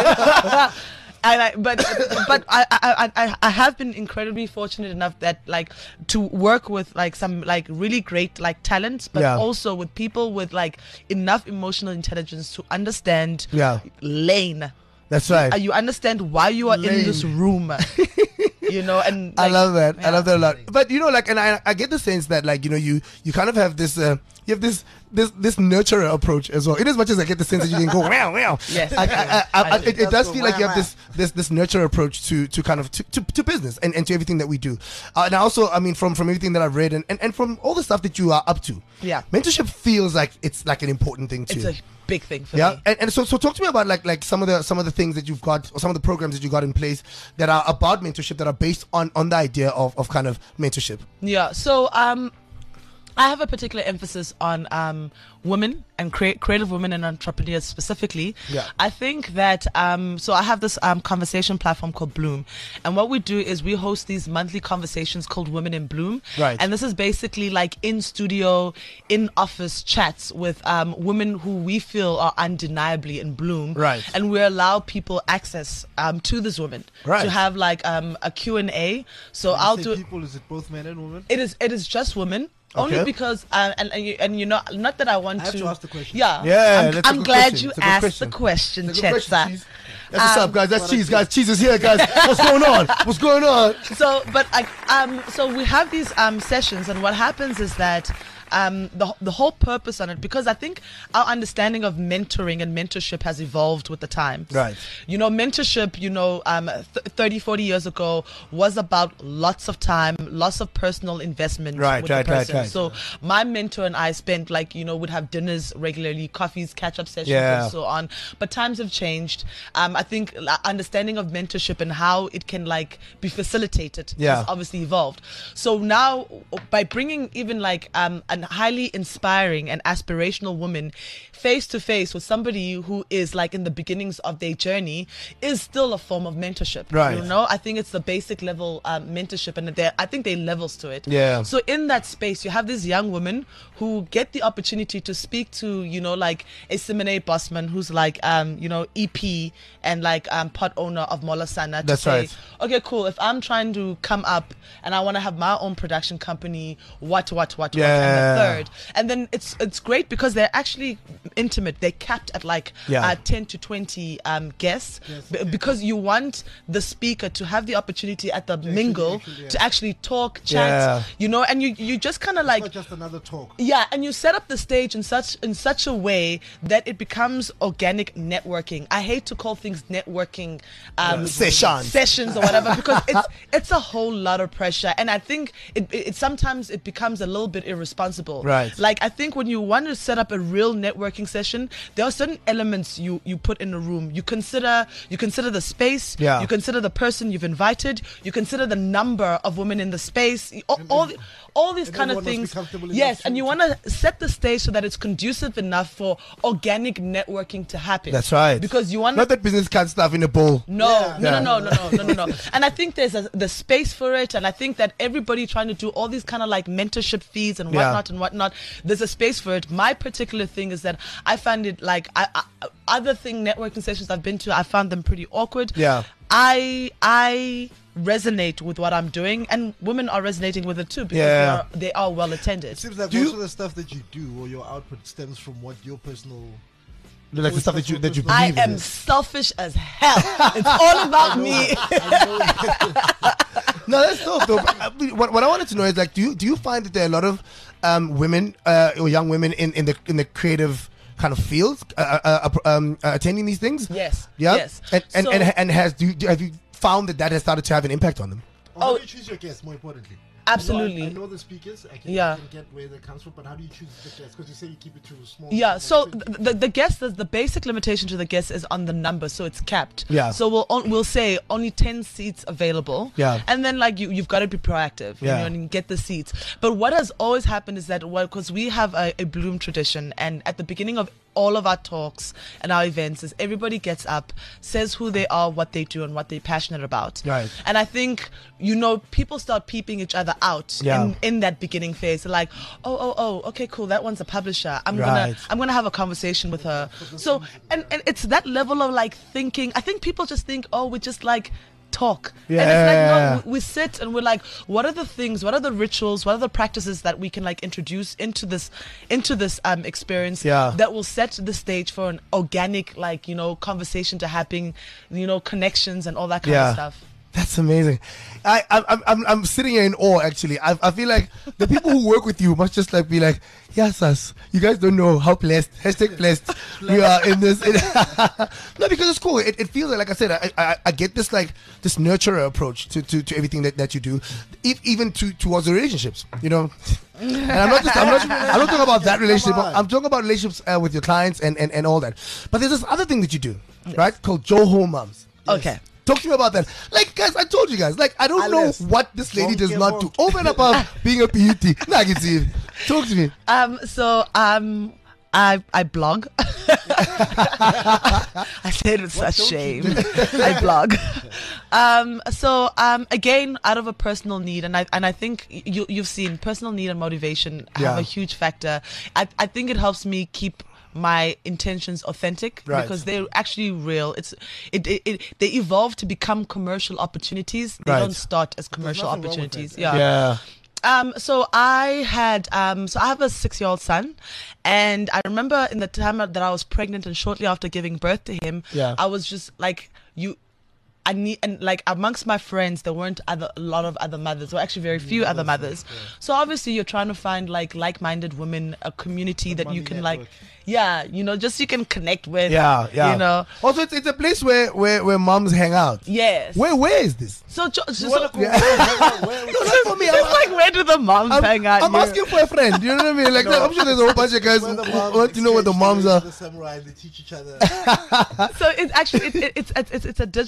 But I have been incredibly fortunate enough that like to work with like some like really great like talent, but also with people with like enough emotional intelligence to understand lane. That's right. You understand why you are in this room. You know, and like, I love that. I love that a lot. But you know, like, and I get the sense that like, you know, you kind of have this you have this nurturer approach as well. In as much as I get the sense that you can go wow. Yes. It does feel like you have this nurture approach to kind of to business and to everything that we do. And also, I mean, from everything that I've read and from all the stuff that you are up to. Yeah. Mentorship feels like it's like an important thing too. It's a big thing for me. And so talk to me about like some of the things that you've got, or some of the programs that you got in place that are about mentorship, that are based on the idea of kind of mentorship. Yeah. So I have a particular emphasis on women and creative women and entrepreneurs specifically. Yeah. I think that so I have this conversation platform called Bloom, and what we do is we host these monthly conversations called Women in Bloom. Right. And this is basically like in studio, in office chats with women who we feel are undeniably in bloom. Right. And we allow people access to these women to have like a Q&A. So I'll do people. Is it both men and women? It is just women. Only because and you know, not that I want I have to ask the question. Yeah. I'm glad you asked the question, Chetsa. That's what's up, guys. That's Cheese, guys. Cheese is here, guys. What's going on? What's going on? So, but so we have these sessions, and what happens is that the whole purpose on it, because I think our understanding of mentoring and mentorship has evolved with the times. Right. You know, mentorship, you know, 30, 40 years ago was about lots of time, lots of personal investment with the person. Right. So my mentor and I spent like, you know, would have dinners regularly, coffees, catch-up sessions and so on. But times have changed. I think understanding of mentorship and how it can like be facilitated has obviously evolved. So now by bringing even like a a highly inspiring and aspirational woman face to face with somebody who is like in the beginnings of their journey is still a form of mentorship. Right. You know, I think it's the basic level mentorship, and I think there are levels to it. Yeah. So in that space, you have these young women who get the opportunity to speak to, you know, like a Simone Bosman, who's like, you know, EP and like part owner of Molasana. That's say, right. Okay, cool. If I'm trying to come up and I want to have my own production company, what, and the third. And then it's great because they're actually intimate. They're capped at like 10 to 20 guests because you want the speaker to have the opportunity at the mingle to actually talk, chat, you know, and you just kind of like... It's not just another talk. Yeah, and you set up the stage in such a way that it becomes organic networking. I hate to call things networking sessions or whatever because it's a whole lot of pressure, and I think it sometimes it becomes a little bit irresponsible. Right. Like I think when you want to set up a real networking session, there are certain elements you put in a room. You consider the space. Yeah. You consider the person you've invited. You consider the number of women in the space. All these kind of things. Yes, and you want to set the stage so that it's conducive enough for organic networking to happen. That's right. Because you want not that business card stuff in a bowl. No. And I think there's the space for it, and I think that everybody trying to do all these kind of like mentorship fees and whatnot, there's a space for it. My particular thing is that I find it like other networking sessions I've been to, I found them pretty awkward. Yeah. I resonate with what I'm doing, and women are resonating with it too because they are well attended. It seems like most of the stuff that you do or your output stems from what your personal... Like the stuff that you believe I in. am selfish as hell. It's all about me. No, that's dope though. What I wanted to know is like, do you find that there are a lot of women or young women in the creative kind of fields attending these things? Yes. Yeah. Yes. And have you found that has started to have an impact on them? How do you choose your guests, more importantly? Absolutely. I know the speakers. I can get where that comes from, but how do you choose the guests? Because you say you keep it to small. Yeah. So the guest, the basic limitation to the guest is on the number, so it's capped. Yeah. So we'll say only 10 seats available. Yeah. And then like you've got to be proactive. You know, and get the seats. But what has always happened is that because we have a Bloom tradition, and at the beginning of all of our talks and our events is everybody gets up, says who they are, what they do, and what they're passionate about. Right. And I think, people start peeping each other out in that beginning phase. They're like, oh, okay, cool. That one's a publisher. I'm gonna have a conversation with her. So and it's that level of like thinking. I think people just think, we just like talk. And it's like, no, we sit and we're like, what are the things, what are the rituals, what are the practices that we can like introduce into this experience that will set the stage for an organic conversation to happen, connections and all that kind of stuff. That's amazing. I'm sitting here in awe. Actually, I feel like the people who work with you must just like be like, yes, us. You guys don't know how blessed #blessed we are in this. No, because it's cool. It feels like I said, I get this like this nurturer approach to everything that you do, even towards the relationships. And I'm not talking about that relationship. I'm talking about relationships with your clients and all that. But there's this other thing that you do, right? Called Joho Moms. Okay. Talk to me about that. Like, guys, I told you guys. Like, I don't know what this lady does not do. Over and above being a beauty. Nah, I can see it. Talk to me. I blog. I say it with such shame. I blog. Again, out of a personal need, and I think you've seen personal need and motivation have a huge factor. I think it helps me keep my intentions authentic because they're actually real. They evolve to become commercial opportunities. They don't start as commercial opportunities. So I have a 6-year-old son, and I remember in the time that I was pregnant and shortly after giving birth to him, I was just like, amongst my friends, there weren't a lot of other mothers, or actually very few other mothers. So obviously you're trying to find like-minded women, a community that you can network. Just you can connect with. Also, it's a place where moms hang out. Yes. Where is this? So just not for me. It's like, where do the moms hang out? I'm asking for a friend. You know what I mean? Like, I'm sure there's a whole bunch of guys who want to know where the moms are. The samurai, they teach each other. So it's actually it's a digital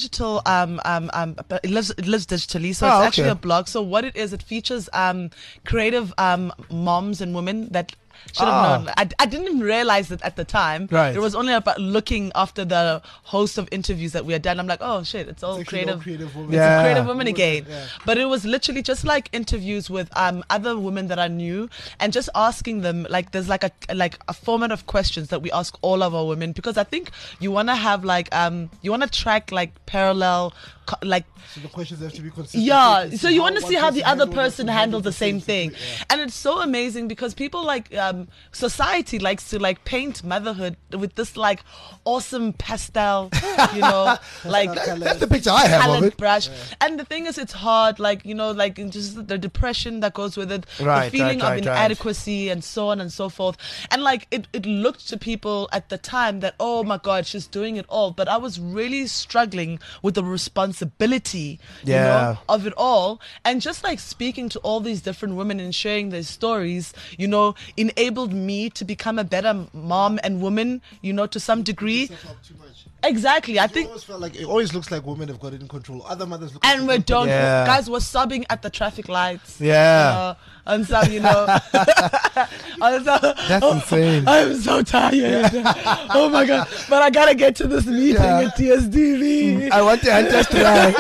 it lives digitally, so it's actually a blog. So what it is, it features creative moms and women that should have known. I didn't even realize it at the time. Right. It was only about looking after the host of interviews that we had done. I'm like, oh shit, it's creative women. It's a creative women again. Yeah. But it was literally just like interviews with other women that I knew, and just asking them, like, there's like a format of questions that we ask all of our women, because I think you want to have like you want to track like parallel so the questions have to be consistent. Yeah, so you want to see how the other person handles the same thing. Yeah. And it's so amazing because people like society likes to like paint motherhood with this like awesome pastel, you know, like that's the picture I have of it. Brush. Yeah. And the thing is, it's hard, like, you know, like just the depression that goes with it, the feeling of inadequacy and so on and so forth. And like it looked to people at the time that, oh my God, she's doing it all. But I was really struggling with the responsibility, you know, of it all. And just like speaking to all these different women and sharing their stories, you know, enabled me to become a better mom and woman, you know, to some degree. Exactly. I think always felt like it always looks like women have got it in control. Other mothers look and we don't. Guys were sobbing at the traffic lights. Yeah. And some, you know, that's insane. I'm so tired. Oh my God! But I gotta get to this meeting at TSDV. I want to try.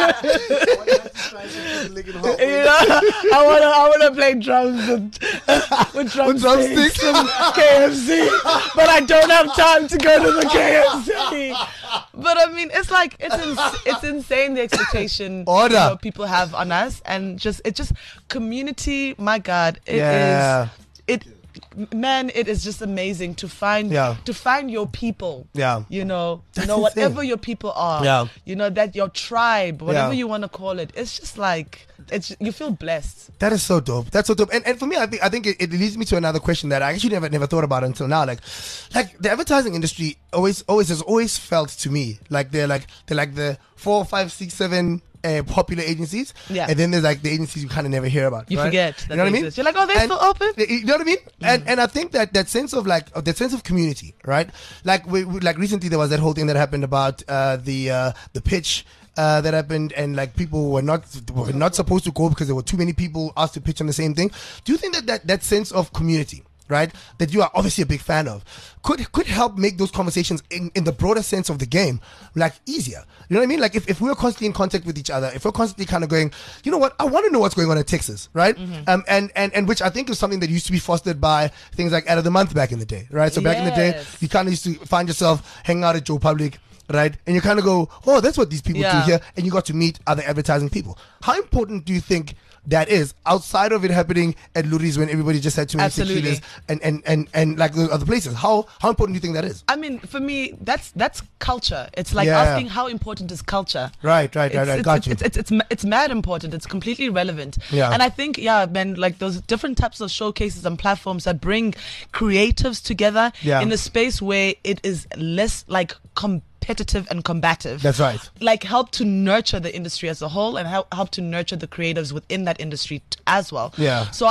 You know, I wanna play drums with drumsticks from KFC, but I don't have time to go to the KFC. But I mean, it's like it's insane the expectation you know, people have on us, and it's just community. My God, it is just amazing to find your people. Yeah, you know, whatever your people are. Yeah, you know, that your tribe, whatever you want to call it. It's just like you feel blessed. That is so dope. That's so dope. And for me, I think it leads me to another question that I actually never thought about until now. Like the advertising industry has always felt to me like they're like the 4, 5, 6, 7 popular agencies, and then there's like the agencies you kind of never hear about. You forget that, you know what I mean? You're like, oh, they're still open. You know what I mean? And I think that sense of community, right? Like like recently there was that whole thing that happened about the pitch. That happened, and like people were not supposed to go because there were too many people asked to pitch on the same thing. Do you think that sense of community, right, that you are obviously a big fan of, could help make those conversations in the broader sense of the game like easier? You know what I mean? Like if we're constantly in contact with each other, if we're constantly kind of going, you know what, I want to know what's going on in Texas, right? And which I think is something that used to be fostered by things like Ad of the Month back in the day, right? So back in the day, you kind of used to find yourself hanging out at Joe Public, right? And you kind of go, oh, that's what these people do here. And you got to meet other advertising people. How important do you think that is outside of it happening at Luri's when everybody just had too many tequilas and like those other places? How important do you think that is? I mean, for me, that's culture. It's like asking how important is culture. Right. Got you. It's mad important. It's completely relevant. Yeah. And I think, man, like those different types of showcases and platforms that bring creatives together in a space where it is less like competitive and combative. That's right. Like help to nurture the industry as a whole and help to nurture the creatives within that industry as well. Yeah. So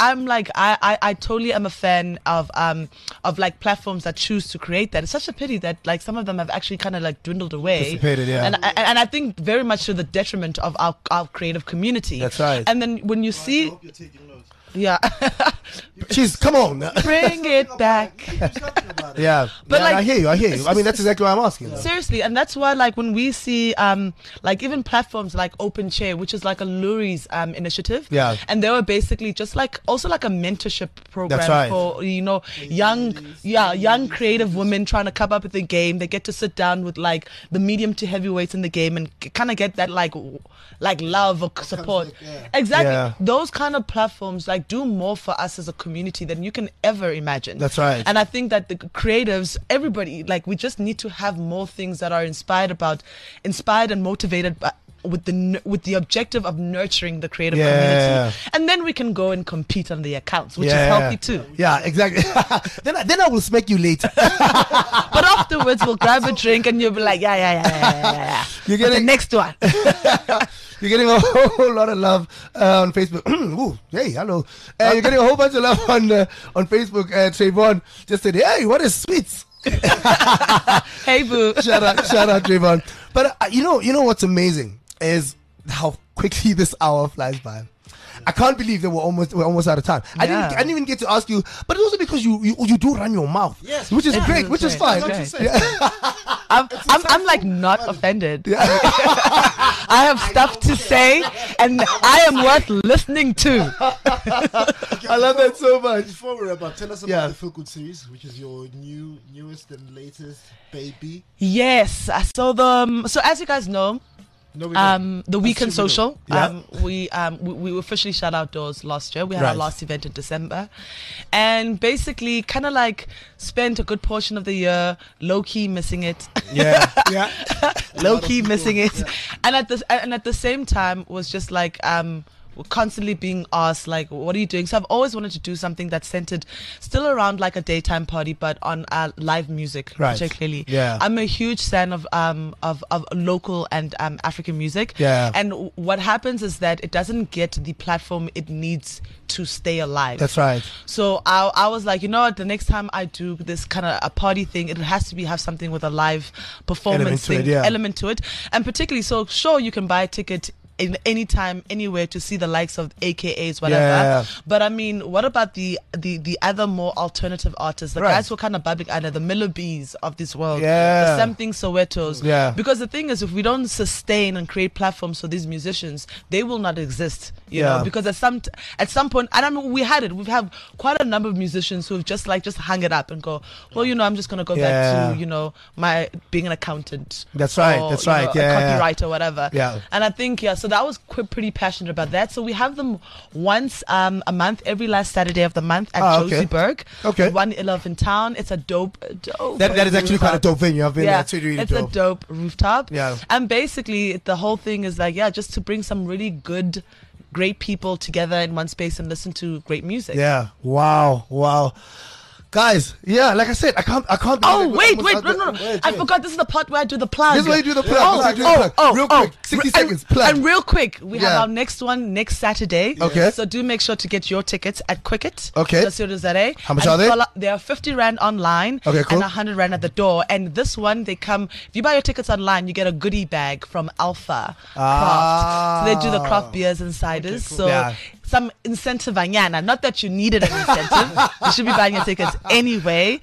I totally am a fan of like platforms that choose to create that. It's such a pity that like some of them have actually kind of like dwindled away. Dissipated, yeah. And I think very much to the detriment of our creative community. That's right. And then when you see. Yeah. Jeez, come on. Bring it back. Yeah. But like, I hear you. I mean, that's exactly what I'm asking. Seriously. And that's why like when we see like even platforms like Open Chair, which is like a Luri's initiative. Yeah. And they were basically just like also like a mentorship program for, you know, young creative women trying to come up with the game. They get to sit down with like the medium to heavyweights in the game and kind of get that like love or support. Exactly. Yeah. Those kind of platforms like do more for us as a community than you can ever imagine. That's right. And I think that the creatives, everybody, like we just need to have more things that are inspired and motivated by, with the objective of nurturing the creative community, and then we can go and compete on the accounts, which is healthy too. Yeah, exactly. then I will smack you later. But afterwards we'll grab a drink and you'll be like, yeah. You're getting the next one. You're getting a whole lot of love on Facebook. Ooh, hey, hello. You're getting a whole bunch of love on Facebook. Trayvon just said, hey, what is sweets? Hey, boo. Shout out, Trayvon. But you know what's amazing is how quickly this hour flies by. I can't believe that we're almost out of time. I didn't even get to ask you, but it's also because you do run your mouth, which is great, which is fine. I'm like not offended. I have stuff to say, and I am worth listening to. I love that so much. Before we wrap up, tell us about the Feel Good series, which is your newest and latest baby. Yes, so as you guys know. The Weekend Social. We officially shut outdoors last year. We had our last event in December, and basically kind of like spent a good portion of the year low key missing it. Low key missing it, and at the same time was just like we're constantly being asked like, what are you doing? So I've always wanted to do something that's centered still around like a daytime party, but on live music, particularly. I'm a huge fan of local and African music. And what happens is that it doesn't get the platform it needs to stay alive. That's right. So I was like, you know what, the next time I do this kind of a party thing, it has to have something with a live performance element to it. And particularly, so sure, you can buy a ticket in any time, anywhere to see the likes of AKAs, whatever. But I mean, what about the other more alternative artists, the guys who are kind of bubbling under, the Miller B's of this world, the Something Sowetos? Because the thing is, if we don't sustain and create platforms for these musicians, they will not exist. You know, because at some point, and I mean, we had it. We've had quite a number of musicians who've just hung it up and go, well, you know, I'm just gonna go back to my being an accountant. That's right. Or, a copywriter, whatever. And I think so that was pretty passionate about that. So we have them once a month, every last Saturday of the month at Josieburg. 111 Town. It's a dope. That is actually quite a dope venue. I've been there. It's really dope. A dope rooftop. Yeah. And basically, the whole thing is like, just to bring some really good, great people together in one space and listen to great music. Yeah. Wow. Guys, like I said, I can't. Oh, wait, no. I forgot. This is the part where I do the plug. This is where you do the plug. Real quick, 60 seconds. Plug. And real quick, we have our next one next Saturday. Okay. So do make sure to get your tickets at Quicket. Okay. How much are they? They are 50 Rand online. Okay, cool. And 100 Rand at the door. And this one, they come. If you buy your tickets online, you get a goodie bag from Alpha Craft. So they do the craft beers and ciders. Okay, cool. So. Some incentive, not that you needed an incentive. You should be buying your tickets anyway.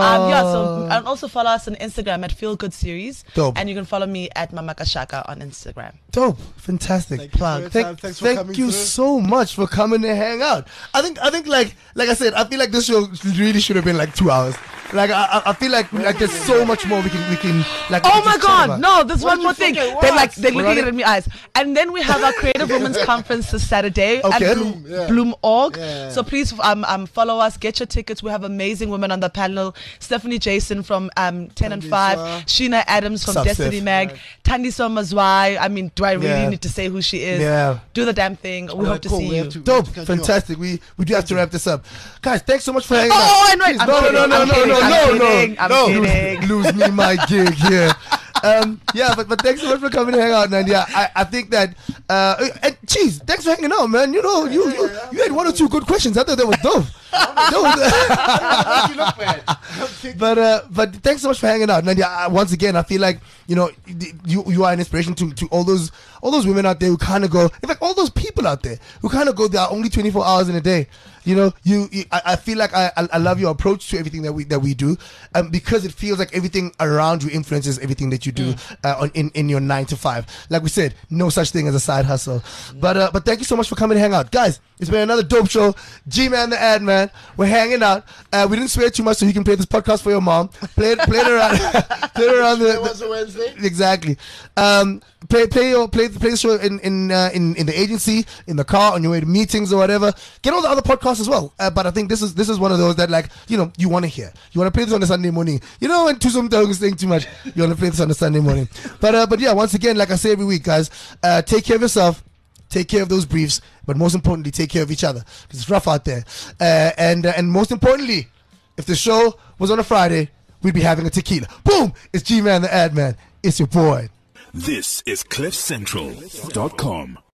So and also follow us on Instagram at Feel Good Series. Dope. And you can follow me at Mama Kashaka on Instagram. Dope, fantastic. Thank you so much for coming to hang out. I think like I said, I feel like this show really should have been like 2 hours. Like I feel like there's so much more we can like. Oh my God! No, there's one more thing. They're looking at me eyes. And then we have our Creative Women's Conference this Saturday at Bloom.org. So please follow us, get your tickets. We have amazing women on the panel: Stephanie Jason from 10 and 5, Sheena Adams from Destiny Mag, Thandiso Mazwai. I mean, do I really need to say who she is? Do the damn thing. We hope to see you. Dope, fantastic. We do have to wrap this up, guys. Thanks so much for hanging out. Oh, and wait, I'm kidding. Lose me my gig here. But thanks so much for coming to hang out, man. I think that and geez, thanks for hanging out, man. You know, you had 1 or 2 good questions. I thought that was dope. But thanks so much for hanging out, Nadia. Once again, I feel like you are an inspiration to all those women out there who kind of go, in fact, all those people out there who kind of go, there are only 24 hours in a day. I feel like I love your approach to everything that we do, because it feels like everything around you influences everything that you do in your 9 to 5. Like we said, no such thing as a side hustle. But thank you so much for coming to hang out, guys. It's been another dope show. G-Man the Ad Man. We're hanging out. We didn't swear too much, so you can play this podcast for your mom. Play it around. Play it around. It was a Wednesday. Exactly. Play the show in the agency, in the car, on your way to meetings or whatever. Get all the other podcasts as well. But I think this is one of those that you want to hear. You want to play this on a Sunday morning. When Tusum Tong is saying too much, you want to play this on a Sunday morning. But yeah, once again, like I say every week, guys, take care of yourself. Take care of those briefs, but most importantly, take care of each other, because it's rough out there. And most importantly, if the show was on a Friday, we'd be having a tequila. Boom! It's G-Man the Ad Man. It's your boy. This is CliffCentral.com.